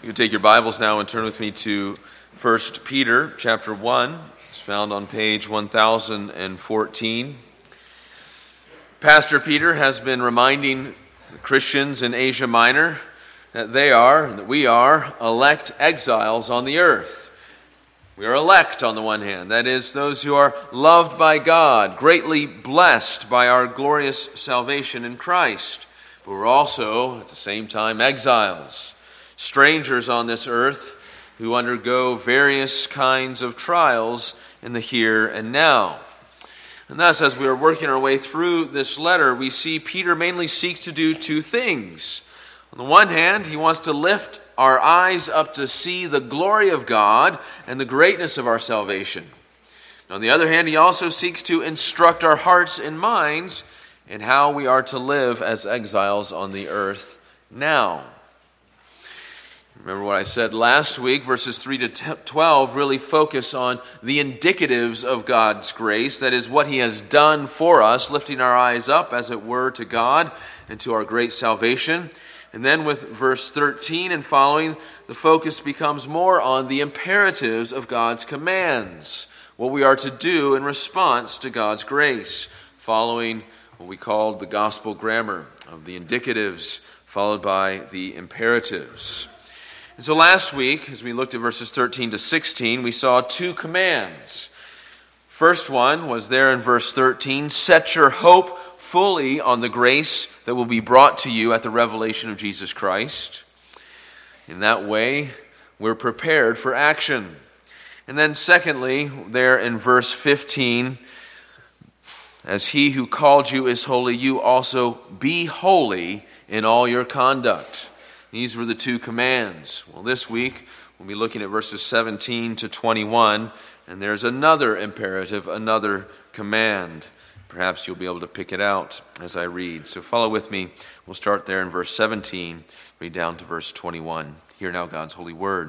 You can take your Bibles now and turn with me to 1 Peter chapter 1. It's found on page 1014. Pastor Peter has been reminding Christians in Asia Minor that we are elect exiles on the earth. We are elect on the one hand, that is, those who are loved by God, greatly blessed by our glorious salvation in Christ. But we're also, at the same time, exiles, strangers on this earth who undergo various kinds of trials in the here and now. And thus, as we are working our way through this letter, we see Peter mainly seeks to do two things. On the one hand, he wants to lift our eyes up to see the glory of God and the greatness of our salvation. On the other hand, he also seeks to instruct our hearts and minds in how we are to live as exiles on the earth now. Remember what I said last week, verses 3 to 12 really focus on the indicatives of God's grace, that is, what he has done for us, lifting our eyes up, as it were, to God and to our great salvation. And then with verse 13 and following, the focus becomes more on the imperatives of God's commands, what we are to do in response to God's grace, following what we called the gospel grammar of the indicatives followed by the imperatives. And so last week, as we looked at verses 13 to 16, we saw two commands. First one was there in verse 13, set your hope fully on the grace that will be brought to you at the revelation of Jesus Christ. In that way, we're prepared for action. And then secondly, there in verse 15, as he who called you is holy, you also be holy in all your conduct. These were the two commands. Well, this week we'll be looking at verses 17 to 21, and there's another imperative, another command. Perhaps you'll be able to pick it out as I read. So follow with me. We'll start there in verse 17, read down to verse 21. Hear now God's holy word.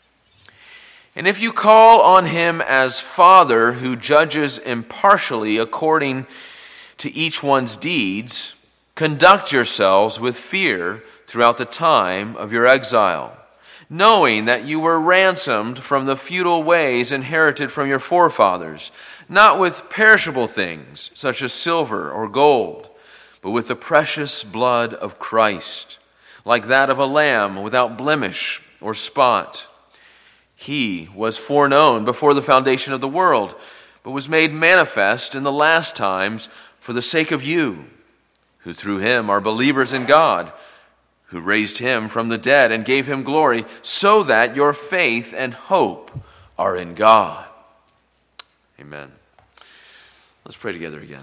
And if you call on him as Father who judges impartially according to each one's deeds, conduct yourselves with fear throughout the time of your exile, knowing that you were ransomed from the futile ways inherited from your forefathers, not with perishable things such as silver or gold, but with the precious blood of Christ, like that of a lamb without blemish or spot. He was foreknown before the foundation of the world, but was made manifest in the last times for the sake of you, who through him are believers in God, who raised him from the dead and gave him glory, so that your faith and hope are in God. Amen. Let's pray together again.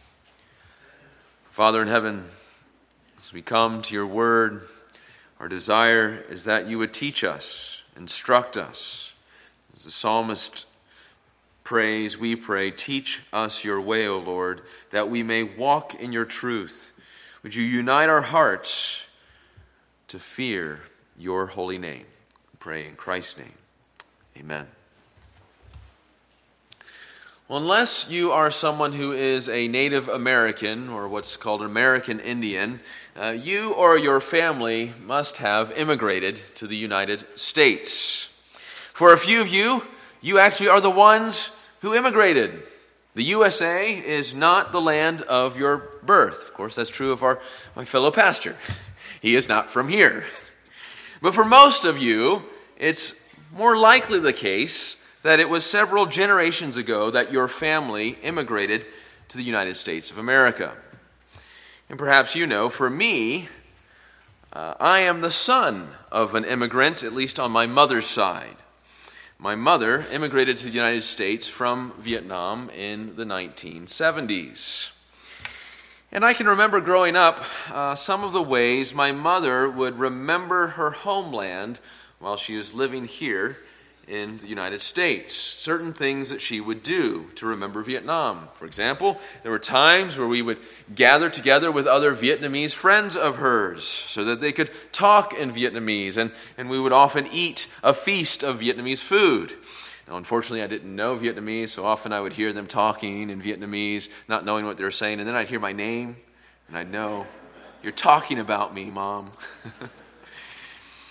Father in heaven, as we come to your word, our desire is that you would teach us, instruct us. As the psalmist prays, we pray, teach us your way, O Lord, that we may walk in your truth. Would you unite our hearts to fear your holy name? We pray in Christ's name. Amen. Well, unless you are someone who is a Native American, or what's called an American Indian, you or your family must have immigrated to the United States. For a few of you, you actually are the ones who immigrated. The USA is not the land of your birth. Of course, that's true of my fellow pastor. He is not from here. But for most of you, it's more likely the case that it was several generations ago that your family immigrated to the United States of America. And perhaps you know, for me, I am the son of an immigrant, at least on my mother's side. My mother immigrated to the United States from Vietnam in the 1970s. And I can remember growing up some of the ways my mother would remember her homeland while she was living here in the United States. Certain things that she would do to remember Vietnam. For example, there were times where we would gather together with other Vietnamese friends of hers so that they could talk in Vietnamese, and we would often eat a feast of Vietnamese food. Now, unfortunately, I didn't know Vietnamese, so often I would hear them talking in Vietnamese, not knowing what they were saying, and then I'd hear my name, and I'd know, you're talking about me, Mom.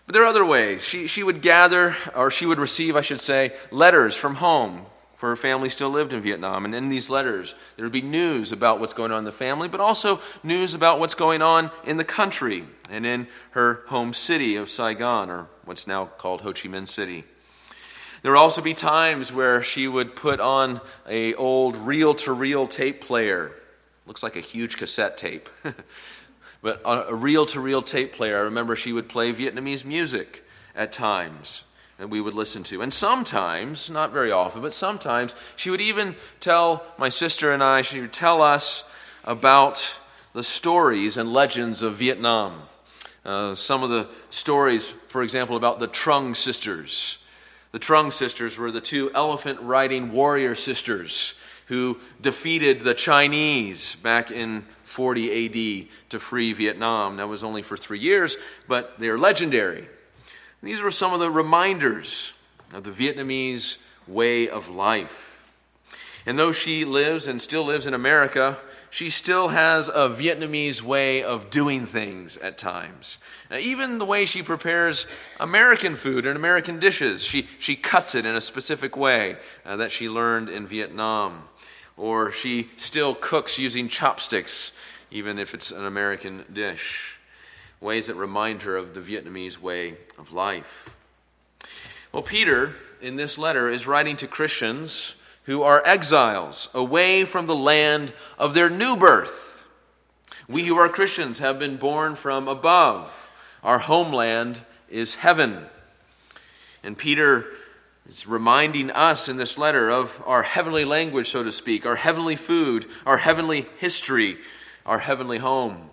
But there are other ways. She would gather, or she would receive, I should say, letters from home, for her family still lived in Vietnam. And in these letters, there would be news about what's going on in the family, but also news about what's going on in the country and in her home city of Saigon, or what's now called Ho Chi Minh City. There would also be times where she would put on an old reel-to-reel tape player. Looks like a huge cassette tape. But on a reel-to-reel tape player, I remember she would play Vietnamese music at times that we would listen to. And sometimes, not very often, but sometimes, she would even tell my sister and I, she would tell us about the stories and legends of Vietnam. Some of the stories, for example, about the Trung sisters. The Trung sisters were the two elephant-riding warrior sisters who defeated the Chinese back in 40 A.D. to free Vietnam. That was only for 3 years, but they're legendary. These were some of the reminders of the Vietnamese way of life. And though she lives and still lives in America, she still has a Vietnamese way of doing things at times. Now, even the way she prepares American food and American dishes, she cuts it in a specific way that she learned in Vietnam. Or she still cooks using chopsticks, even if it's an American dish. Ways that remind her of the Vietnamese way of life. Well, Peter, in this letter, is writing to Christians who are exiles away from the land of their new birth. We who are Christians have been born from above. Our homeland is heaven. And Peter is reminding us in this letter of our heavenly language, so to speak, our heavenly food, our heavenly history, our heavenly home.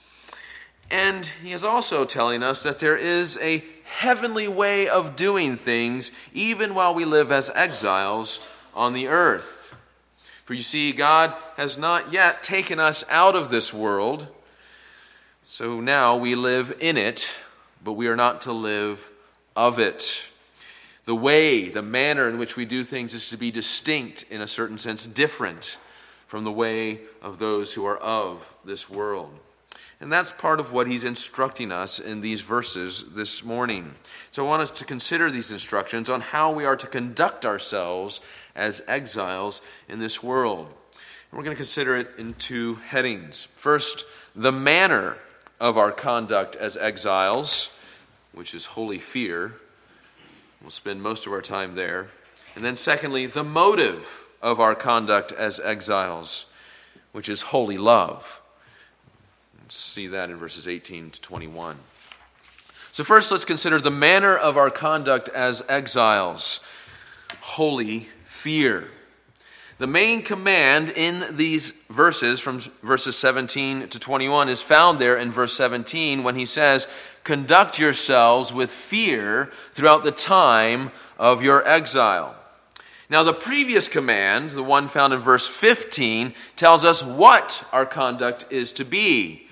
And he is also telling us that there is a heavenly way of doing things even while we live as exiles on the earth. For you see, God has not yet taken us out of this world, so now we live in it, but we are not to live of it. The way, the manner in which we do things is to be distinct, in a certain sense, different from the way of those who are of this world. And that's part of what he's instructing us in these verses this morning. So I want us to consider these instructions on how we are to conduct ourselves as exiles in this world. And we're going to consider it in two headings. First, the manner of our conduct as exiles, which is holy fear. We'll spend most of our time there. And then secondly, the motive of our conduct as exiles, which is holy love. Let's see that in verses 18 to 21. So first, let's consider the manner of our conduct as exiles, holy fear. The main command in these verses, from verses 17 to 21, is found there in verse 17 when he says, "Conduct yourselves with fear throughout the time of your exile." Now, the previous command, the one found in verse 15, tells us what our conduct is to be.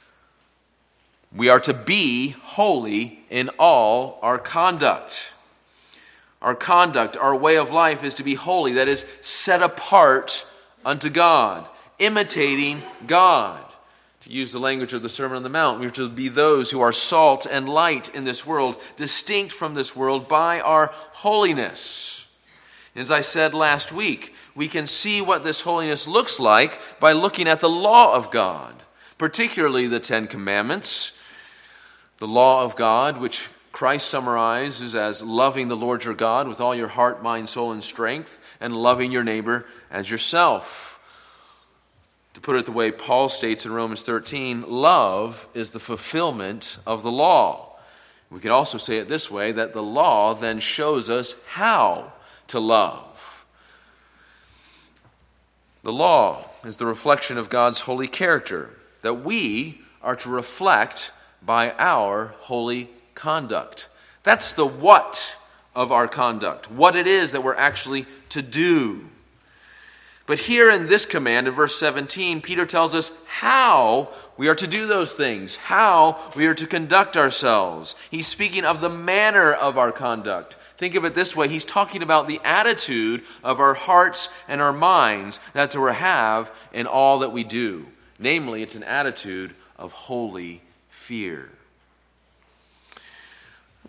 We are to be holy in all our conduct. Our conduct, our way of life is to be holy, that is, set apart unto God, imitating God. To use the language of the Sermon on the Mount, we are to be those who are salt and light in this world, distinct from this world by our holiness. As I said last week, we can see what this holiness looks like by looking at the law of God, particularly the Ten Commandments. The law of God, which Christ summarizes as loving the Lord your God with all your heart, mind, soul, and strength, and loving your neighbor as yourself. To put it the way Paul states in Romans 13, love is the fulfillment of the law. We could also say it this way, that the law then shows us how to love. The law is the reflection of God's holy character that we are to reflect by our holy conduct. That's the what of our conduct, what it is that we're actually to do. But here in this command, in verse 17, Peter tells us how we are to do those things, how we are to conduct ourselves. He's speaking of the manner of our conduct. Think of it this way. He's talking about the attitude of our hearts and our minds that we have in all that we do. Namely, it's an attitude of holy fear.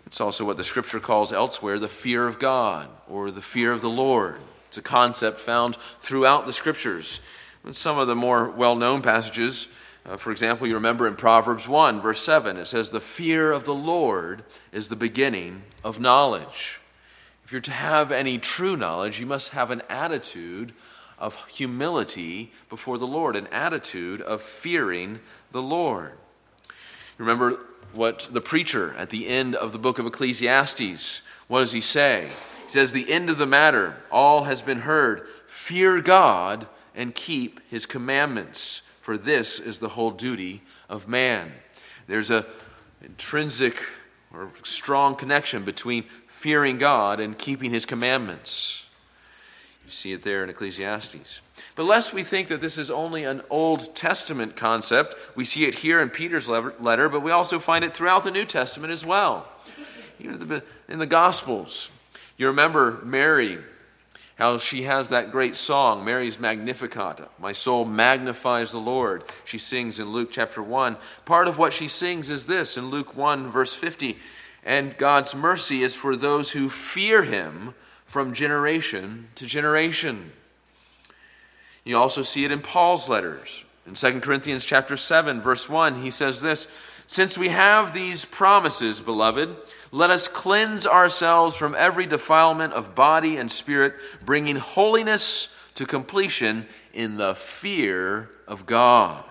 It's also what the Scripture calls elsewhere the fear of God or the fear of the Lord. It's a concept found throughout the Scriptures. In some of the more well-known passages, for example, you remember in Proverbs 1, verse 7, it says, "The fear of the Lord is the beginning of knowledge." If you're to have any true knowledge, you must have an attitude of humility before the Lord, an attitude of fearing the Lord. Remember what the preacher at the end of the book of Ecclesiastes, what does he say? He says, "The end of the matter, all has been heard. Fear God and keep his commandments, for this is the whole duty of man." There's an intrinsic or strong connection between fearing God and keeping his commandments. You see it there in Ecclesiastes. But lest we think that this is only an Old Testament concept, we see it here in Peter's letter, but we also find it throughout the New Testament as well. Even in the Gospels, you remember Mary, how she has that great song, Mary's Magnificat. "My soul magnifies the Lord," she sings in Luke chapter 1. Part of what she sings is this in Luke 1, verse 50, "And God's mercy is for those who fear him from generation to generation." You also see it in Paul's letters. In 2 Corinthians chapter 7, verse 1, he says this, "Since we have these promises, beloved, let us cleanse ourselves from every defilement of body and spirit, bringing holiness to completion in the fear of God."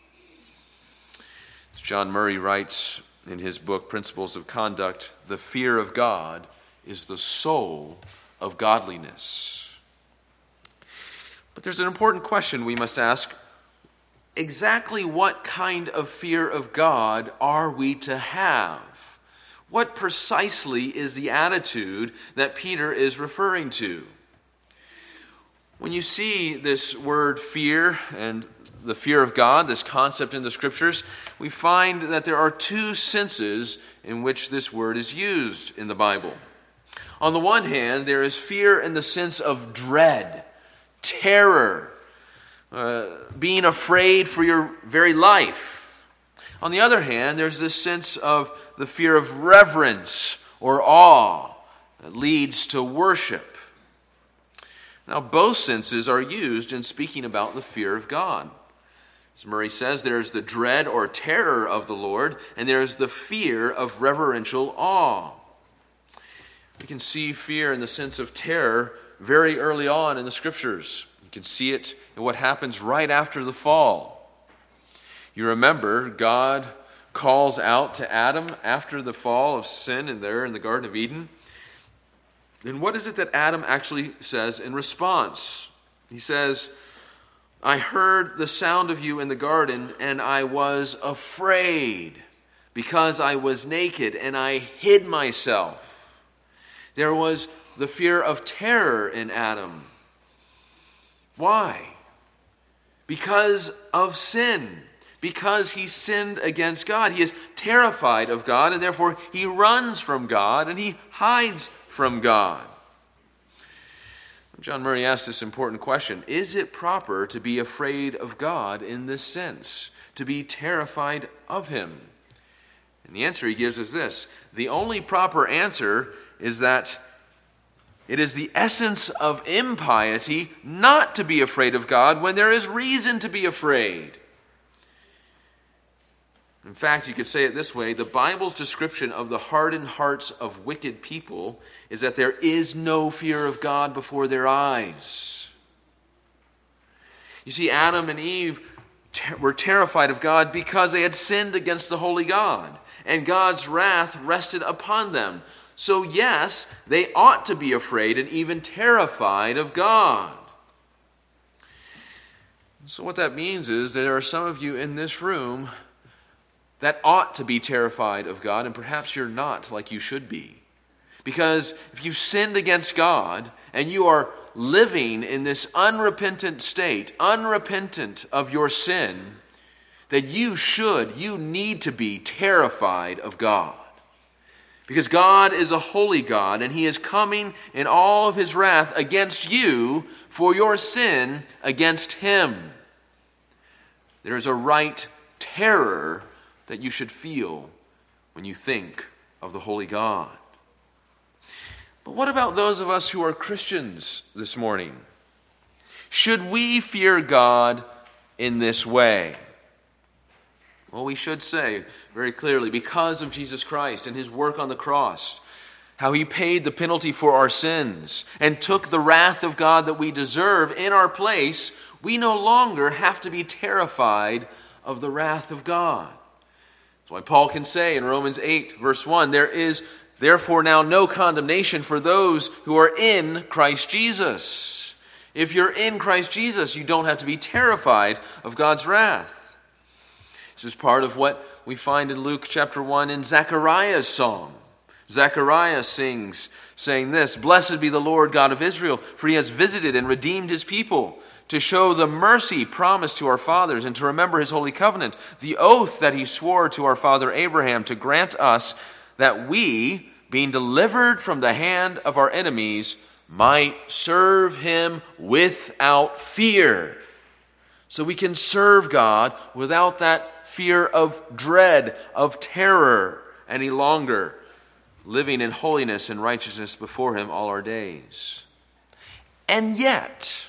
As John Murray writes in his book, Principles of Conduct, the fear of God is the soul of godliness. But there's an important question we must ask. Exactly what kind of fear of God are we to have? What precisely is the attitude that Peter is referring to? When you see this word fear and the fear of God, this concept in the Scriptures, we find that there are two senses in which this word is used in the Bible. On the one hand, there is fear in the sense of dread, terror, being afraid for your very life. On the other hand, there's this sense of the fear of reverence or awe that leads to worship. Now, both senses are used in speaking about the fear of God. As Murray says, there's the dread or terror of the Lord, and there's the fear of reverential awe. We can see fear in the sense of terror very early on in the Scriptures. You can see it in what happens right after the fall. You remember God calls out to Adam after the fall of sin in the Garden of Eden. And what is it that Adam actually says in response? He says, "I heard the sound of you in the garden, and I was afraid because I was naked and I hid myself." There was the fear of terror in Adam. Why? Because of sin. Because he sinned against God. He is terrified of God, and therefore he runs from God and he hides from God. John Murray asked this important question: is it proper to be afraid of God in this sense? To be terrified of him? And the answer he gives is this: the only proper answer is that it is the essence of impiety not to be afraid of God when there is reason to be afraid. In fact, you could say it this way: the Bible's description of the hardened hearts of wicked people is that there is no fear of God before their eyes. You see, Adam and Eve were terrified of God because they had sinned against the holy God, and God's wrath rested upon them. So yes, they ought to be afraid and even terrified of God. So what that means is there are some of you in this room that ought to be terrified of God, and perhaps you're not like you should be. Because if you've sinned against God and you are living in this unrepentant state, unrepentant of your sin, that you need to be terrified of God. Because God is a holy God, and he is coming in all of his wrath against you for your sin against him. There is a right terror that you should feel when you think of the holy God. But what about those of us who are Christians this morning? Should we fear God in this way? Well, we should say very clearly, because of Jesus Christ and his work on the cross, how he paid the penalty for our sins and took the wrath of God that we deserve in our place, we no longer have to be terrified of the wrath of God. That's why Paul can say in Romans 8, verse 1, there is therefore now no condemnation for those who are in Christ Jesus. If you're in Christ Jesus, you don't have to be terrified of God's wrath. This is part of what we find in Luke chapter 1 in Zechariah's psalm. Zechariah sings, saying this, "Blessed be the Lord God of Israel, for he has visited and redeemed his people, to show the mercy promised to our fathers and to remember his holy covenant, the oath that he swore to our father Abraham, to grant us that we, being delivered from the hand of our enemies, might serve him without fear." So we can serve God without that fear of dread, of terror any longer, living in holiness and righteousness before him all our days. And yet,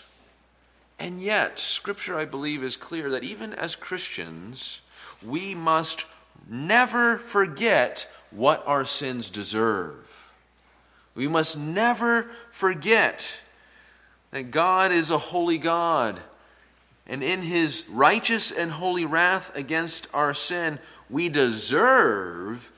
Scripture, I believe, is clear that even as Christians, we must never forget what our sins deserve. We must never forget that God is a holy God, and in his righteous and holy wrath against our sin, we deserve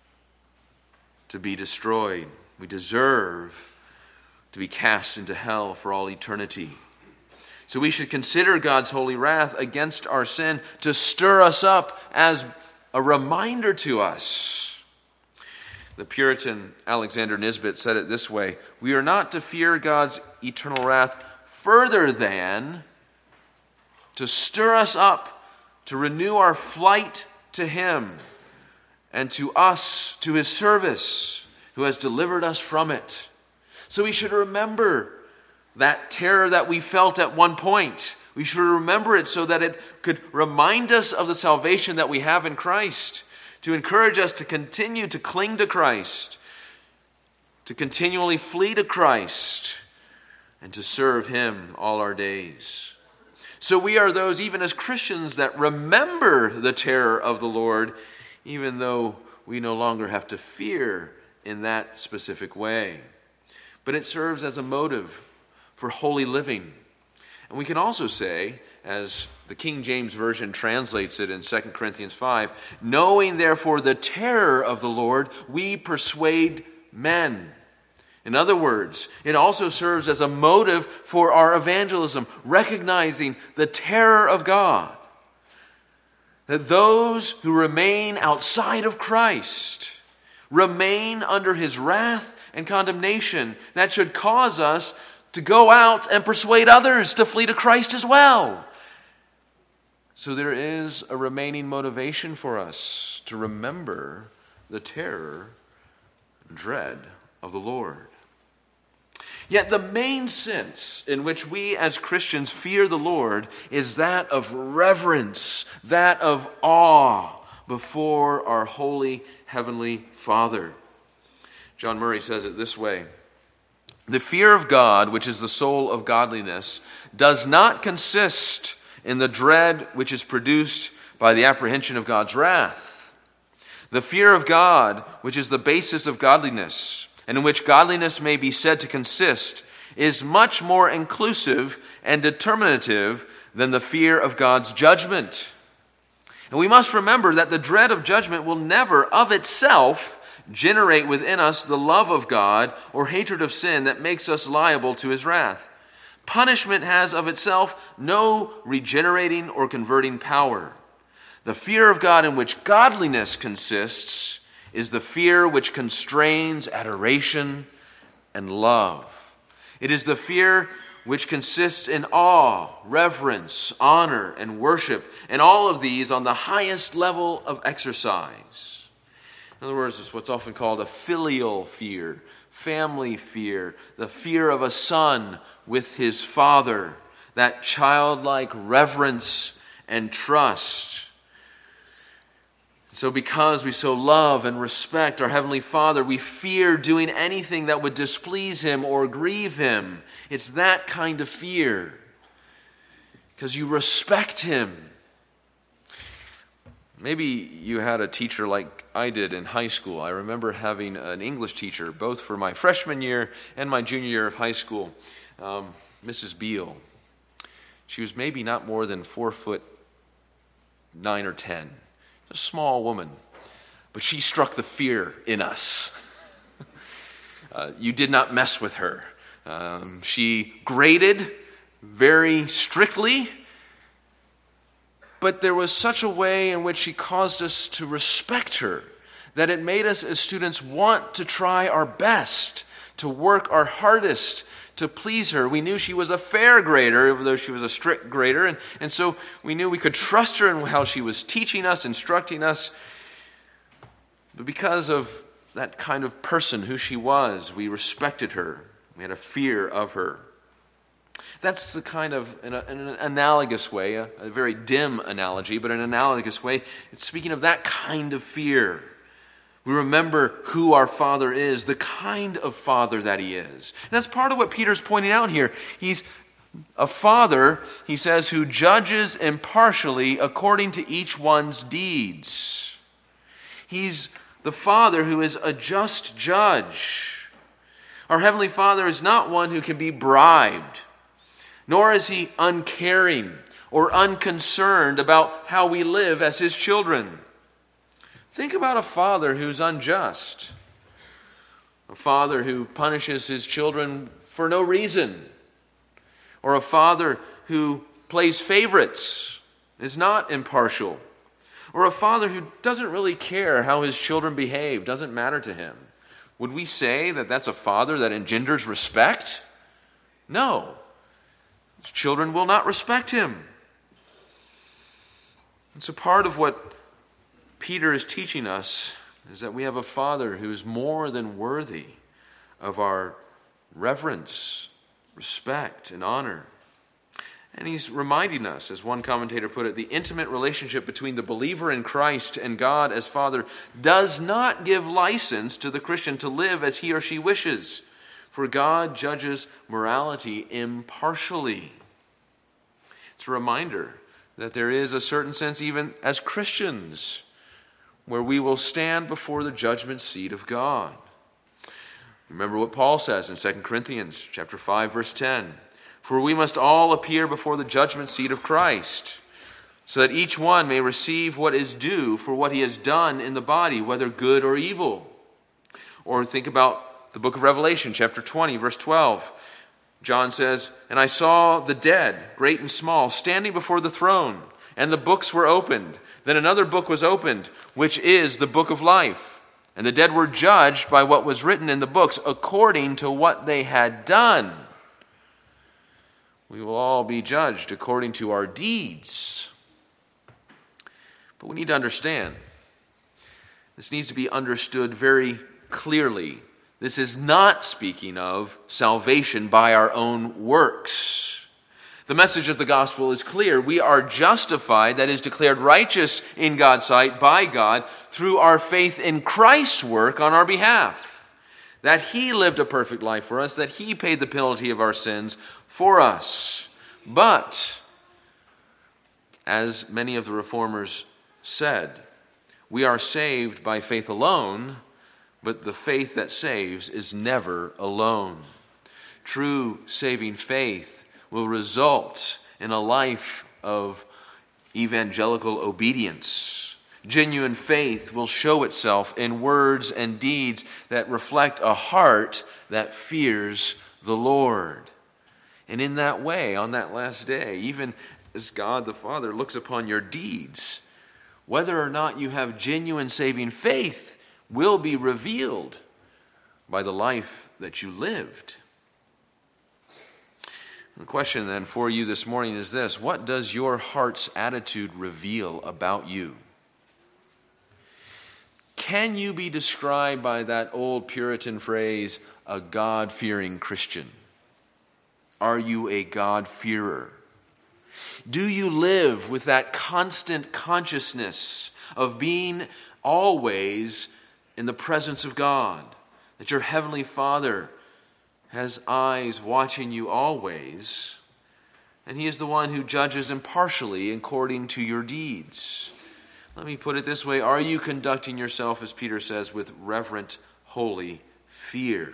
to be destroyed. We deserve to be cast into hell for all eternity. So we should consider God's holy wrath against our sin to stir us up as a reminder to us. The Puritan Alexander Nisbet said it this way: "We are not to fear God's eternal wrath further than to stir us up to renew our flight to him and to us, to his service, who has delivered us from it." So we should remember that terror that we felt at one point. We should remember it so that it could remind us of the salvation that we have in Christ, to encourage us to continue to cling to Christ, to continually flee to Christ, and to serve him all our days. So we are those, even as Christians, that remember the terror of the Lord, even though we no longer have to fear in that specific way. But it serves as a motive for holy living. And we can also say, as the King James Version translates it in 2 Corinthians 5, "Knowing therefore the terror of the Lord, we persuade men." In other words, it also serves as a motive for our evangelism, recognizing the terror of God. That those who remain outside of Christ remain under his wrath and condemnation. That should cause us to go out and persuade others to flee to Christ as well. So there is a remaining motivation for us to remember the terror and dread of the Lord. Yet the main sense in which we as Christians fear the Lord is that of reverence, that of awe before our holy heavenly Father. John Murray says it this way: "The fear of God, which is the soul of godliness, does not consist in the dread which is produced by the apprehension of God's wrath. The fear of God, which is the basis of godliness, and in which godliness may be said to consist, is much more inclusive and determinative than the fear of God's judgment. And we must remember that the dread of judgment will never, of itself, generate within us the love of God or hatred of sin that makes us liable to his wrath. Punishment has of itself no regenerating or converting power. The fear of God in which godliness consists is the fear which constrains adoration and love. It is the fear which consists in awe, reverence, honor, and worship, and all of these on the highest level of exercise. In other words, it's what's often called a filial fear, family fear, the fear of a son with his father, that childlike reverence and trust. So because we so love and respect our Heavenly Father, we fear doing anything that would displease Him or grieve Him. It's that kind of fear, because you respect Him. Maybe you had a teacher like I did in high school. I remember having an English teacher, both for my freshman year and my junior year of high school, Mrs. Beale. She was maybe not more than 4'9" or 10. A small woman, but she struck the fear in us. You did not mess with her. She graded very strictly, but there was such a way in which she caused us to respect her that it made us as students want to try our best, to work our hardest to please her. We knew she was a fair grader, even though she was a strict grader, and so we knew we could trust her in how she was teaching us, instructing us. But because of that kind of person who she was, we respected her. We had a fear of her. That's the kind of, in an analogous way, a very dim analogy, but an analogous way, it's speaking of that kind of fear. We remember who our Father is, the kind of Father that He is. And that's part of what Peter's pointing out here. He's a Father, he says, who judges impartially according to each one's deeds. He's the Father who is a just judge. Our Heavenly Father is not one who can be bribed, nor is He uncaring or unconcerned about how we live as His children. Think about a father who's unjust, a father who punishes his children for no reason, or a father who plays favorites, is not impartial, or a father who doesn't really care how his children behave, doesn't matter to him. Would we say that that's a father that engenders respect? No. His children will not respect him. And so part of what Peter is teaching us is that we have a Father who is more than worthy of our reverence, respect, and honor. And he's reminding us, as one commentator put it, the intimate relationship between the believer in Christ and God as Father does not give license to the Christian to live as he or she wishes, for God judges morality impartially. It's a reminder that there is a certain sense, even as Christians, where we will stand before the judgment seat of God. Remember what Paul says in 2 Corinthians chapter 5, verse 10. For we must all appear before the judgment seat of Christ, so that each one may receive what is due for what he has done in the body, whether good or evil. Or think about the book of Revelation, chapter 20, verse 12. John says, And I saw the dead, great and small, standing before the throne, and the books were opened. Then another book was opened, which is the book of life. And the dead were judged by what was written in the books, according to what they had done. We will all be judged according to our deeds. But we need to understand, this needs to be understood very clearly. This is not speaking of salvation by our own works. The message of the gospel is clear. We are justified, that is, declared righteous in God's sight by God through our faith in Christ's work on our behalf. That He lived a perfect life for us, that He paid the penalty of our sins for us. But, as many of the reformers said, we are saved by faith alone, but the faith that saves is never alone. True saving faith will result in a life of evangelical obedience. Genuine faith will show itself in words and deeds that reflect a heart that fears the Lord. And in that way, on that last day, even as God the Father looks upon your deeds, whether or not you have genuine saving faith will be revealed by the life that you lived. The question then for you this morning is this: what does your heart's attitude reveal about you? Can you be described by that old Puritan phrase, a God-fearing Christian? Are you a God-fearer? Do you live with that constant consciousness of being always in the presence of God, that your heavenly Father has eyes watching you always, and he is the one who judges impartially according to your deeds. Let me put it this way. Are you conducting yourself, as Peter says, with reverent, holy fear?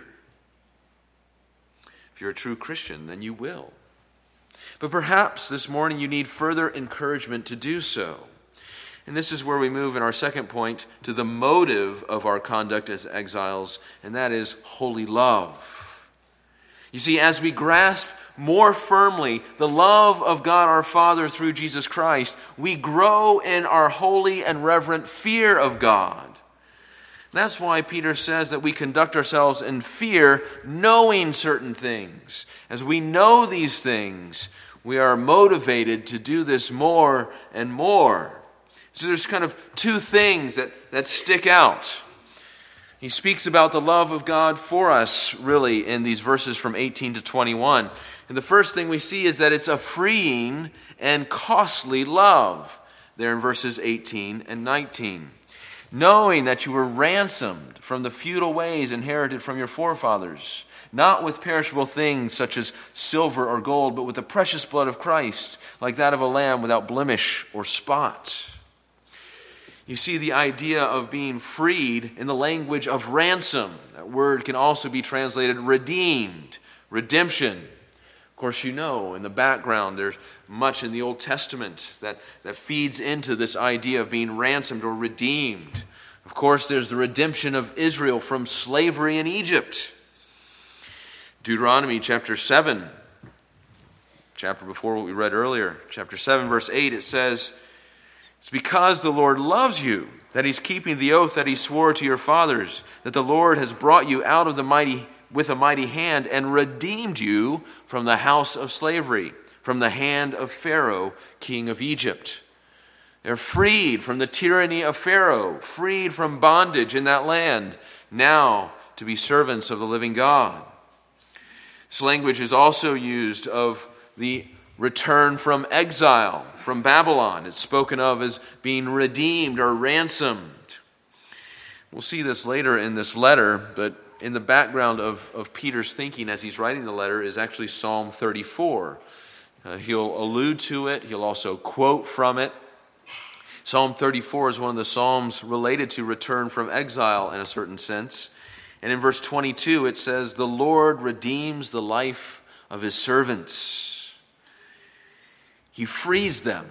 If you're a true Christian, then you will. But perhaps this morning you need further encouragement to do so. And this is where we move in our second point to the motive of our conduct as exiles, and that is holy love. You see, as we grasp more firmly the love of God our Father through Jesus Christ, we grow in our holy and reverent fear of God. That's why Peter says that we conduct ourselves in fear, knowing certain things. As we know these things, we are motivated to do this more and more. So there's kind of two things that stick out. He speaks about the love of God for us, really, in these verses from 18 to 21. And the first thing we see is that it's a freeing and costly love, there in verses 18 and 19. Knowing that you were ransomed from the futile ways inherited from your forefathers, not with perishable things such as silver or gold, but with the precious blood of Christ, like that of a lamb without blemish or spot. You see the idea of being freed in the language of ransom. That word can also be translated redeemed, redemption. Of course, you know, in the background, there's much in the Old Testament that feeds into this idea of being ransomed or redeemed. Of course, there's the redemption of Israel from slavery in Egypt. Deuteronomy chapter 7, chapter before what we read earlier, chapter 7, verse 8, it says, "It's because the Lord loves you that he's keeping the oath that he swore to your fathers, that the Lord has brought you out of with a mighty hand and redeemed you from the house of slavery, from the hand of Pharaoh, king of Egypt." They're freed from the tyranny of Pharaoh, freed from bondage in that land, now to be servants of the living God. This language is also used of the return from exile, from Babylon. It's spoken of as being redeemed or ransomed. We'll see this later in this letter, but in the background of Peter's thinking as he's writing the letter is actually Psalm 34. He'll allude to it. He'll also quote from it. Psalm 34 is one of the psalms related to return from exile in a certain sense. And in verse 22 it says, "The Lord redeems the life of his servants." He frees them.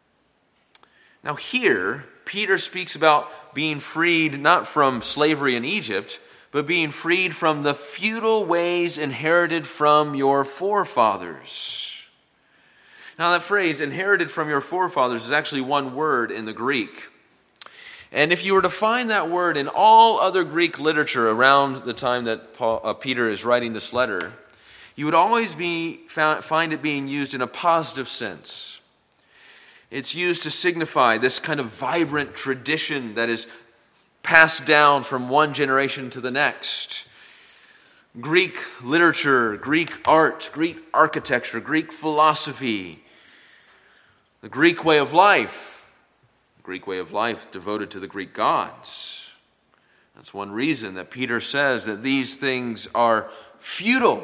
Now here, Peter speaks about being freed not from slavery in Egypt, but being freed from the futile ways inherited from your forefathers. Now that phrase, inherited from your forefathers, is actually one word in the Greek. And if you were to find that word in all other Greek literature around the time that Peter is writing this letter, you would always find it being used in a positive sense. It's used to signify this kind of vibrant tradition that is passed down from one generation to the next. Greek literature, Greek art, Greek architecture, Greek philosophy, the Greek way of life devoted to the Greek gods. That's one reason that Peter says that these things are futile.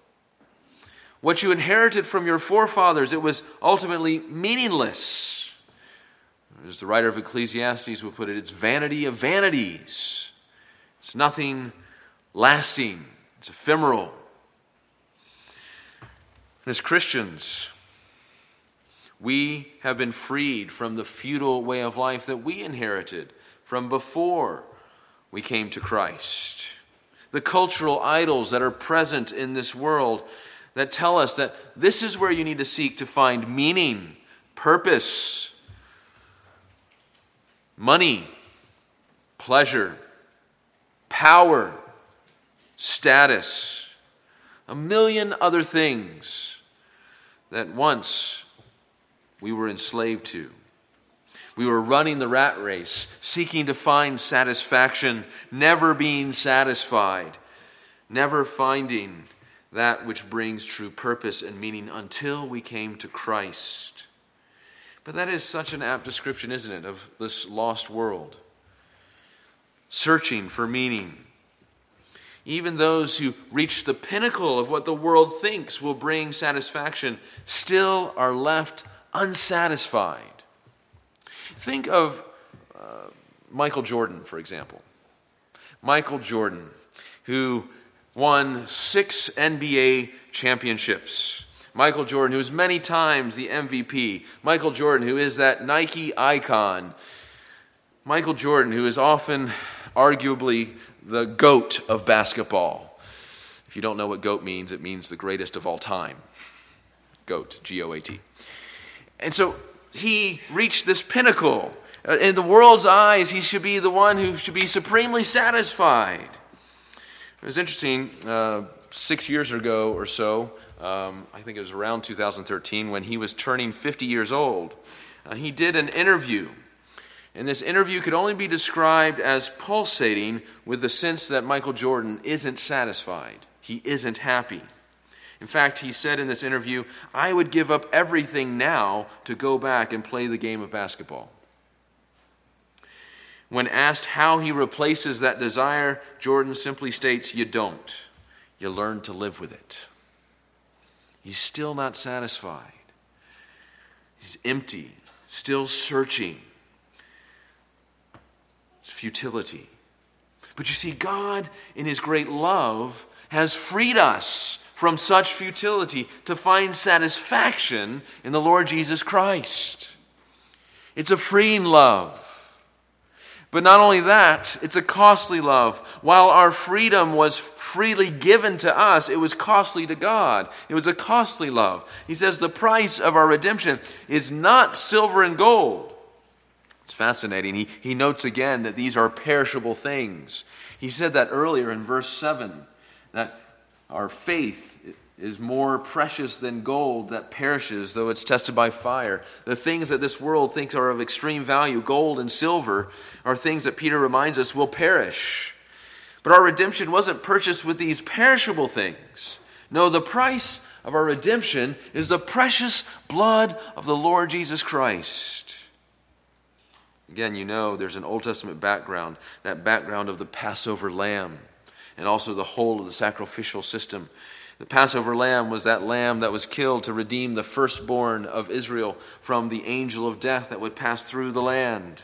What you inherited from your forefathers, it was ultimately meaningless. As the writer of Ecclesiastes would put it, it's vanity of vanities. It's nothing lasting. It's ephemeral. And as Christians, we have been freed from the futile way of life that we inherited from before we came to Christ. The cultural idols that are present in this world that tell us that this is where you need to seek to find meaning, purpose, money, pleasure, power, status, a million other things that once we were enslaved to. We were running the rat race, seeking to find satisfaction, never being satisfied, never finding that which brings true purpose and meaning until we came to Christ. But that is such an apt description, isn't it, of this lost world. searching for meaning. Even those who reach the pinnacle of what the world thinks will bring satisfaction still are left unsatisfied. Think of Michael Jordan, for example. Michael Jordan, who won 6 NBA championships. Michael Jordan, who is many times the MVP. Michael Jordan, who is that Nike icon. Michael Jordan, who is often arguably the GOAT of basketball. If you don't know what GOAT means, it means the greatest of all time. GOAT, G-O-A-T. And so he reached this pinnacle. In the world's eyes, he should be the one who should be supremely satisfied. It was interesting, 6 years ago or so, I think it was around 2013, when he was turning 50 years old, he did an interview. And this interview could only be described as pulsating with the sense that Michael Jordan isn't satisfied. He isn't happy. In fact, he said in this interview, "I would give up everything now to go back and play the game of basketball." When asked how he replaces that desire, Jordan simply states, "You don't. You learn to live with it." He's still not satisfied. He's empty, still searching. It's futility. But you see, God, in His great love, has freed us from such futility to find satisfaction in the Lord Jesus Christ. It's a freeing love. But not only that, it's a costly love. While our freedom was freely given to us, it was costly to God. It was a costly love. He says the price of our redemption is not silver and gold. It's fascinating. He notes again that these are perishable things. He said that earlier in verse 7, that our faith is more precious than gold that perishes, though it's tested by fire. The things that this world thinks are of extreme value, gold and silver, are things that Peter reminds us will perish. But our redemption wasn't purchased with these perishable things. No, the price of our redemption is the precious blood of the Lord Jesus Christ. Again, you know there's an Old Testament background, that background of the Passover lamb, and also the whole of the sacrificial system. The Passover lamb was that lamb that was killed to redeem the firstborn of Israel from the angel of death that would pass through the land.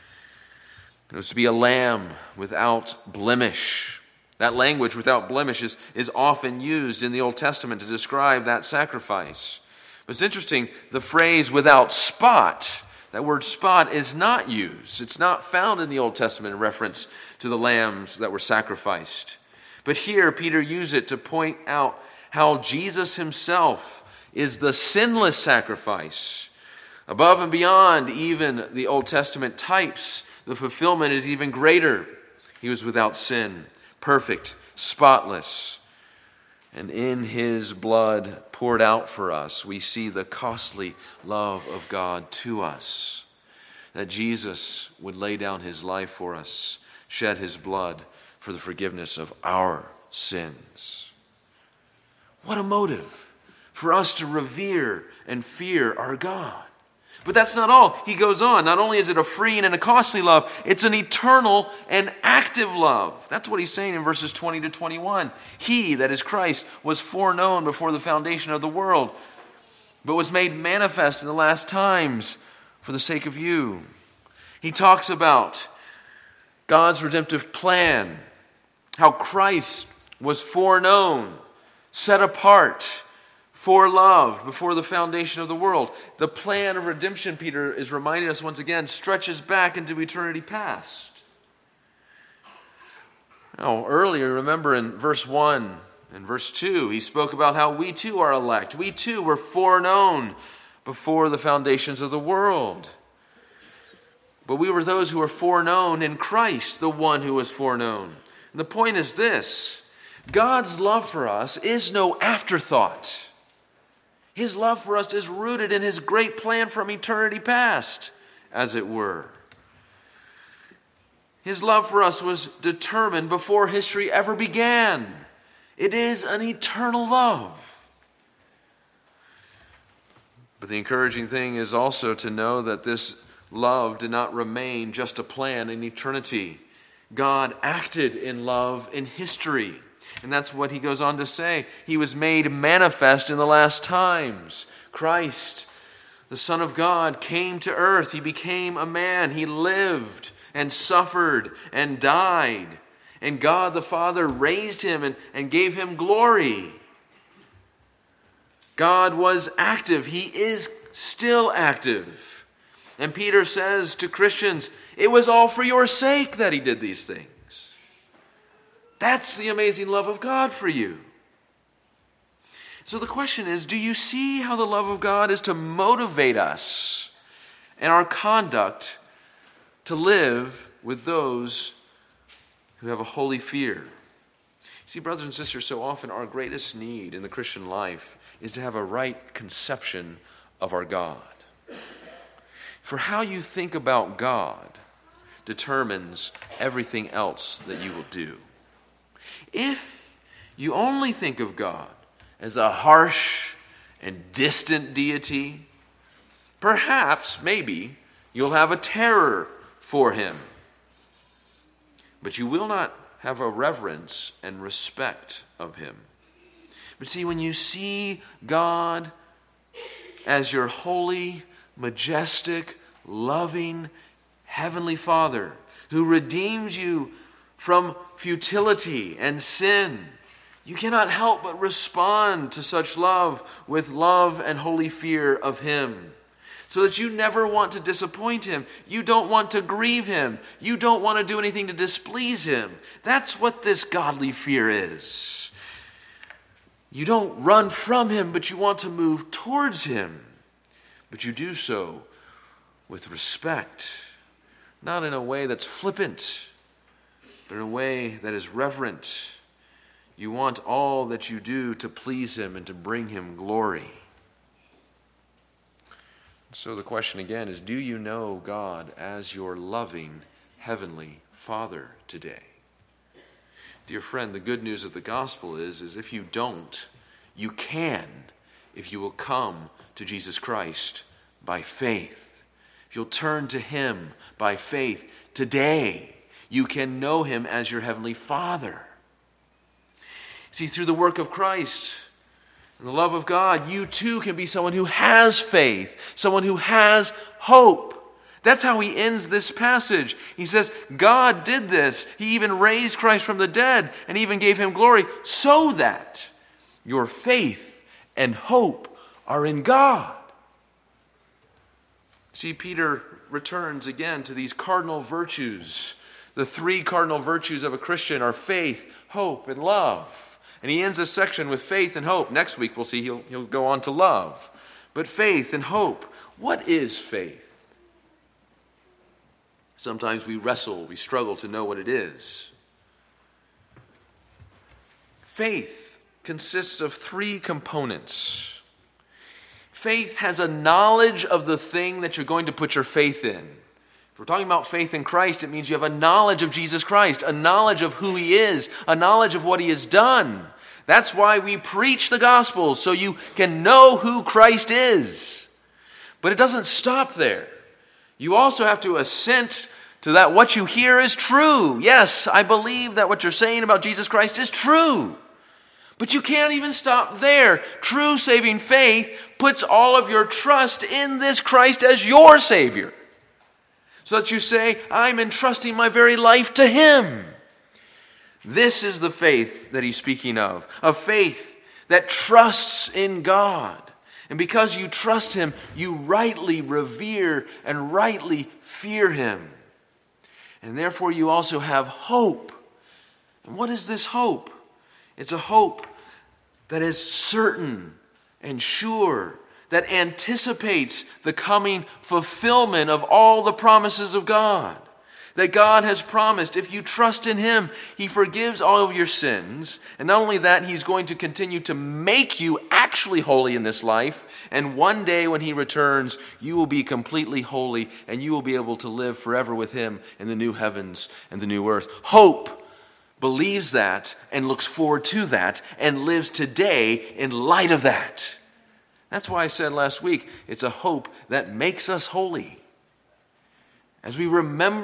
It was to be a lamb without blemish. That language, without blemish, is often used in the Old Testament to describe that sacrifice. But it's interesting, the phrase without spot, that word spot is not used. It's not found in the Old Testament in reference to the lambs that were sacrificed. But here, Peter used it to point out how Jesus himself is the sinless sacrifice. Above and beyond even the Old Testament types, the fulfillment is even greater. He was without sin, perfect, spotless. And in his blood poured out for us, we see the costly love of God to us. That Jesus would lay down his life for us, shed his blood for the forgiveness of our sins. What a motive for us to revere and fear our God. But that's not all. He goes on. Not only is it a freeing and a costly love, it's an eternal and active love. That's what he's saying in verses 20 to 21. He, that is Christ, was foreknown before the foundation of the world, but was made manifest in the last times for the sake of you. He talks about God's redemptive plan, how Christ was foreknown, set apart, foreloved before the foundation of the world. The plan of redemption, Peter is reminding us once again, stretches back into eternity past. Now, earlier, remember in verse 1 and verse 2, he spoke about how we too are elect. We too were foreknown before the foundations of the world. But we were those who were foreknown in Christ, the one who was foreknown. And the point is this: God's love for us is no afterthought. His love for us is rooted in his great plan from eternity past, as it were. His love for us was determined before history ever began. It is an eternal love. But the encouraging thing is also to know that this love did not remain just a plan in eternity. God acted in love in history. And that's what he goes on to say. He was made manifest in the last times. Christ, the Son of God, came to earth. He became a man. He lived and suffered and died. And God the Father raised him and gave him glory. God was active. He is still active. And Peter says to Christians, it was all for your sake that he did these things. That's the amazing love of God for you. So the question is, do you see how the love of God is to motivate us and our conduct to live with those who have a holy fear? See, brothers and sisters, so often our greatest need in the Christian life is to have a right conception of our God. For how you think about God determines everything else that you will do. If you only think of God as a harsh and distant deity, perhaps, maybe, you'll have a terror for him. But you will not have a reverence and respect of him. But see, when you see God as your holy, majestic, loving, heavenly Father who redeems you from futility and sin, you cannot help but respond to such love with love and holy fear of him, so that you never want to disappoint him. You don't want to grieve him. You don't want to do anything to displease him. That's what this godly fear is. You don't run from him, but you want to move towards him. But you do so with respect, not in a way that's flippant, but in a way that is reverent. You want all that you do to please him and to bring him glory. So the question again is, do you know God as your loving heavenly Father today? Dear friend, the good news of the gospel is if you don't, you can if you will come to Jesus Christ by faith. If you'll turn to him by faith today, you can know him as your heavenly Father. See, through the work of Christ and the love of God, you too can be someone who has faith, someone who has hope. That's how he ends this passage. He says, God did this. He even raised Christ from the dead and even gave him glory so that your faith and hope are in God. See, Peter returns again to these cardinal virtues. The three cardinal virtues of a Christian are faith, hope, and love. And he ends this section with faith and hope. Next week we'll see he'll go on to love. But faith and hope. What is faith? Sometimes we struggle to know what it is. Faith consists of three components. Faith has a knowledge of the thing that you're going to put your faith in. If we're talking about faith in Christ, it means you have a knowledge of Jesus Christ, a knowledge of who he is, a knowledge of what he has done. That's why we preach the gospel, so you can know who Christ is. But it doesn't stop there. You also have to assent to that what you hear is true. Yes, I believe that what you're saying about Jesus Christ is true. But you can't even stop there. True saving faith puts all of your trust in this Christ as your Savior. So that you say, I'm entrusting my very life to him. This is the faith that he's speaking of. A faith that trusts in God. And because you trust him, you rightly revere and rightly fear him. And therefore you also have hope. And what is this hope? It's a hope that is certain and sure, that anticipates the coming fulfillment of all the promises of God. That God has promised, if you trust in him, he forgives all of your sins. And not only that, he's going to continue to make you actually holy in this life. And one day when he returns, you will be completely holy and you will be able to live forever with him in the new heavens and the new earth. Hope believes that and looks forward to that and lives today in light of that. That's why I said last week, it's a hope that makes us holy. As we remember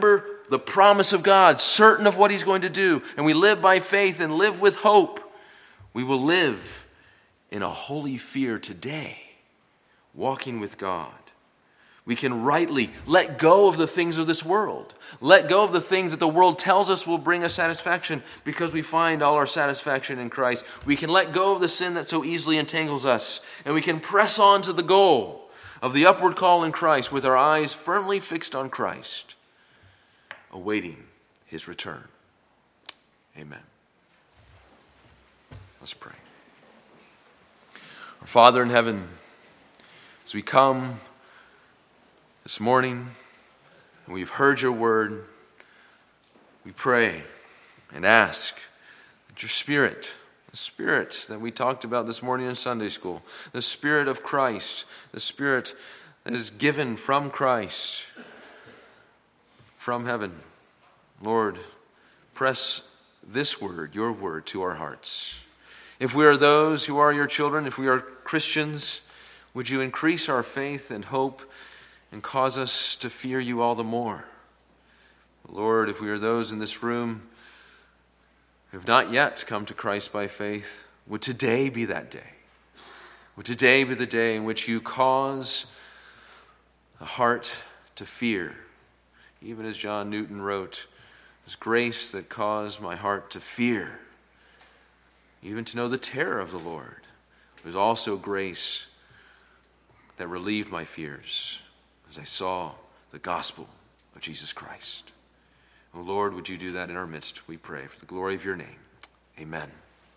the promise of God, certain of what he's going to do, and we live by faith and live with hope, we will live in a holy fear today, walking with God. We can rightly let go of the things of this world. Let go of the things that the world tells us will bring us satisfaction, because we find all our satisfaction in Christ. We can let go of the sin that so easily entangles us, and we can press on to the goal of the upward call in Christ with our eyes firmly fixed on Christ, awaiting his return. Amen. Let's pray. Our Father in heaven, as we come this morning, and we've heard your word, we pray and ask that your Spirit, the Spirit that we talked about this morning in Sunday school, the Spirit of Christ, the Spirit that is given from Christ, from heaven, Lord, press this word, your word, to our hearts. If we are those who are your children, if we are Christians, would you increase our faith and hope and cause us to fear you all the more? Lord, if we are those in this room who have not yet come to Christ by faith, would today be that day? Would today be the day in which you cause the heart to fear? Even as John Newton wrote, it was grace that caused my heart to fear, even to know the terror of the Lord. It was also grace that relieved my fears as I saw the gospel of Jesus Christ. Oh Lord, would you do that in our midst, we pray, for the glory of your name. Amen.